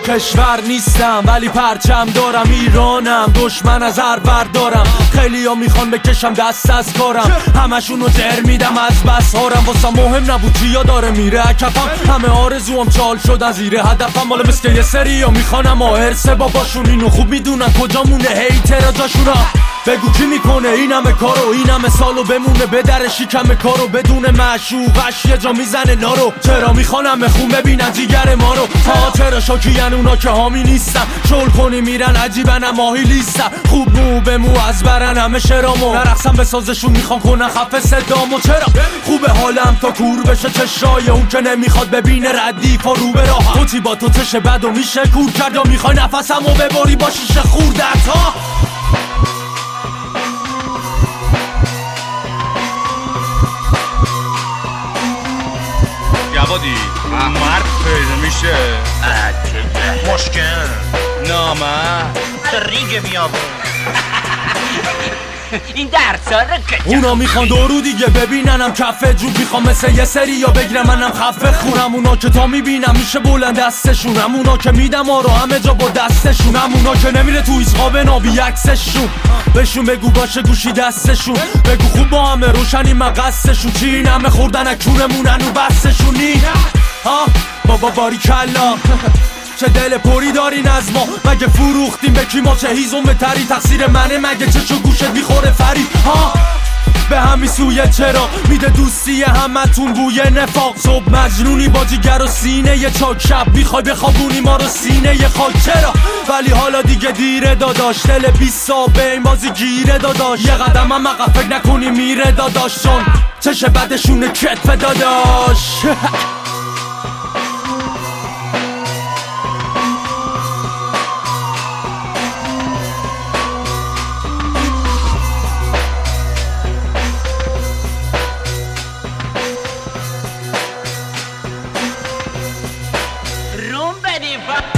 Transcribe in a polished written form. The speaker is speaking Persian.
کشور نیستم ولی پرچم دارم، ایرانم دشمن از هر بردارم. خیلی ها میخوان بکشم دست از کارم، همشونو در میدم از بس هارم. واسه مهم نبود چیا داره میره اکفم، همه آرزوام چال شدن زیر هدفم. مال مسکه یه سری ها میخوان اما هرسه باباشون اینو خوب میدونن کجا مونه هیترا جاشونا. بگو کی میکنه این همه کارو، این همه سالو بمونه به در شکم کارو، بدون معشوقش یه جا میزنه نارو. چرا میخوان همه خون ببینن جیگر ما رو؟ ها چرا شاکین اونا که حامی نیستن، شل کنی میرن عجیبن ماهی لیستن. خوب مو به مو از برن همه شرامو، نرقصم به سازشون میخوان کنن خفه صدامو. چرا خوبه حالم تا کور بشه چشای اون که نمیخواد ببینه ردیف و رو به راه. تو چی با تو چش بد و میشه کور کرد، یا میخوای نفسمو ببری با شیشه خوردت ها؟ جوادی مرد پیدا میشه مشکن نامه رینگ بیابون این درسا رو اونا میخوان دورو دیگه ببیننم کف جوب، میخوام مثل یه سری یا بگیرم منم خفه خونم. اونا که تا میبینم میشه بلند دستشون، اونا که میدم آرو همه جا با دستشون، اونا که نمیره تو ایسقاب نابی عکسشون. بهشون بگو باشه گوشی دستشون، بگو خوب با همه روشنی مقصشون. چی این همه خوردن اکونمونن و بستشونی ها بابا باری کلا. چه دل پری دارین از ما، مگه فروختیم به کی ما؟ چه هیزم تری تقصیر منه مگه؟ چشو گوشت میخوره فرید ها به همین سویه؟ چرا میده دوستی همتون بوی نفاق؟ صبح مجنونی با جیگر و سینه یه چاک، شب میخوای بخوابونی ما رو سینه یه خاک. چرا ولی حالا دیگه دیره داداش، دل 20 سال به این بازی گیره داداش. یه قدم هم عقب فکر نکنی میره داداش، چون چش بدشونه کتف داداش. روم بدیم